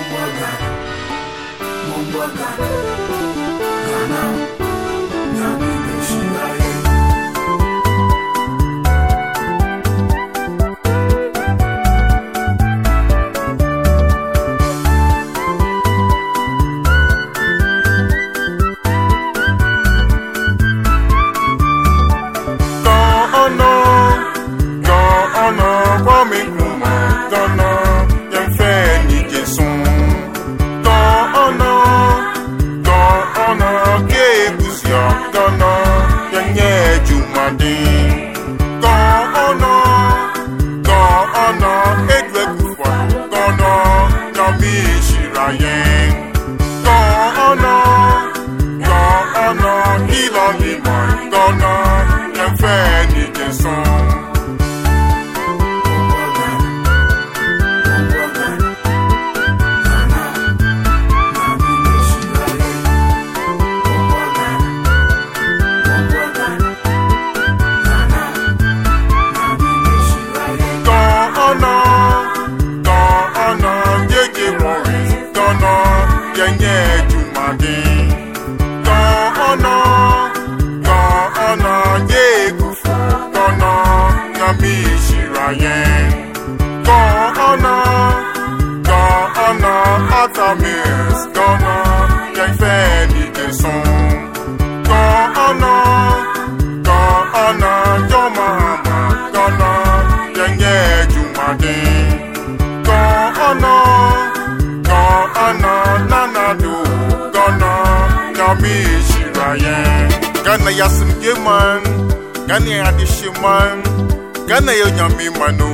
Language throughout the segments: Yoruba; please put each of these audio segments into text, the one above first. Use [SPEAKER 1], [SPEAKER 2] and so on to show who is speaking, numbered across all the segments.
[SPEAKER 1] Gana yasim geman, Gana yadishiman, Gana yonyami manu.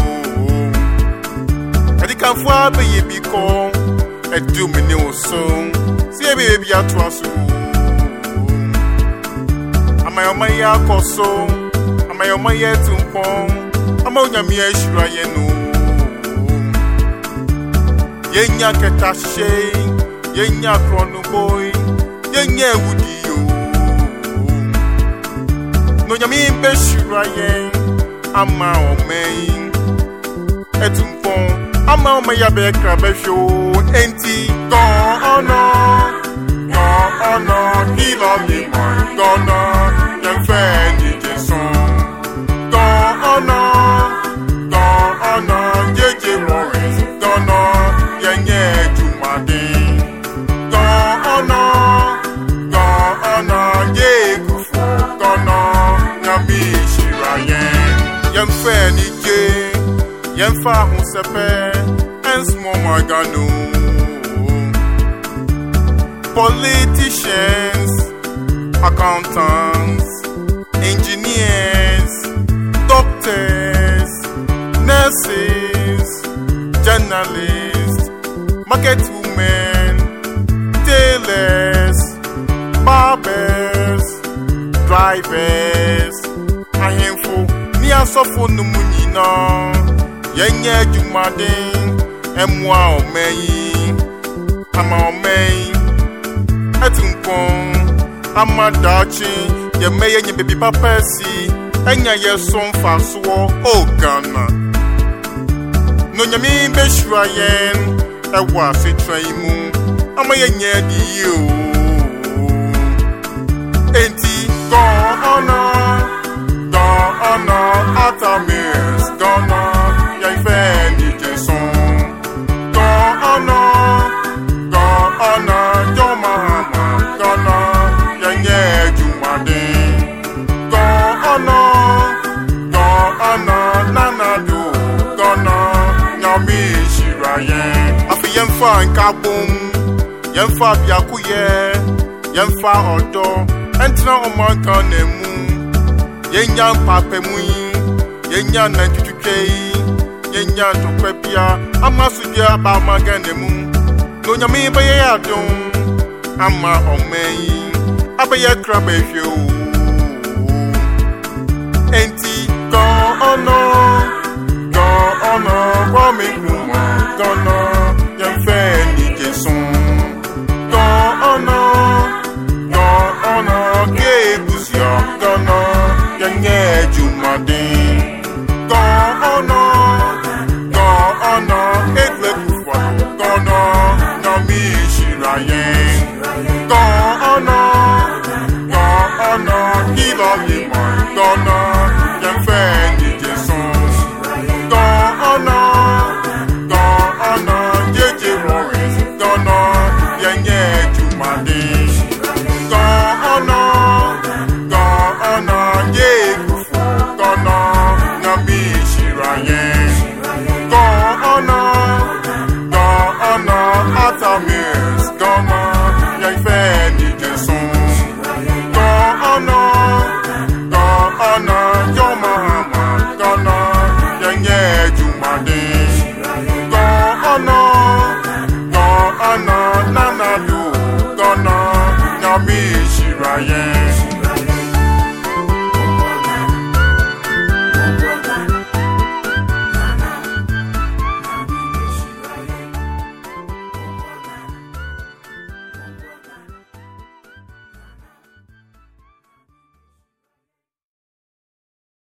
[SPEAKER 1] Adika fwa be yebiko, edu mini oso, siye baby atwasu. Amayoma ya koso, amayoma ya tumpon, amonyami ya shira yenu. Yenya ketashe, yenya krono boy, yenya wudi. No nyami beshura yen ama omeyin etumpon ama omeya be krabefio enti go ono he love me man go no yen fe ni jeson go ono jeje Morris go no yen ye jumade go ono ye kufu go no Yem fe ni je, yem fa hun sepe, en small magano. Politicians, accountants, engineers, doctors, nurses, journalists, market women, tailors, barbers, drivers, ahemfo ni asofo no munina yenye jumaden emwa omeyi ama omeyi etumpon amadachi yemeye nye baby papasi enya yeson faso o Ghana no nyami beshura yen ewa setraimu ama yenye di yo enti go ono Atamis, Gona, yay fendi jeson. Gona, yo mama, Gona, yay jumade. Gona, nanadu, Gona, nyami shirayen. Afi yemfa nkabum, yemfa biakuye, yemfa odo, entra omaka nemu. Yenya pape muyi, yenya na tutukei, yenya tokwepia, amasudia ba maganemu. No nyami ba ye adon, ama omeyi, abaye krabefio. Enti